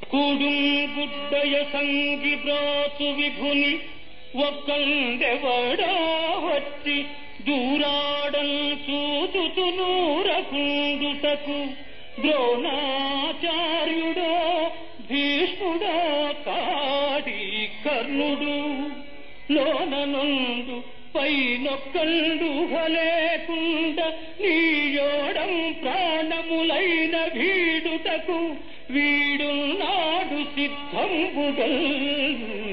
కూడుంగుడ్డయ సంగి బ్రాతు విభుని ఒక్కందెవడా వచ్చి దూరాడం చూతుతు నూరకుండుటకు ద్రోణాచార్యుడో భీష్ముడో కాడి కర్ణుడు లోననుండు పైనొక్కండు హలేకుండ నీయోడం ప్రాణములైన వీడుటకు వీడున్నాడు సిద్ధంబుగల్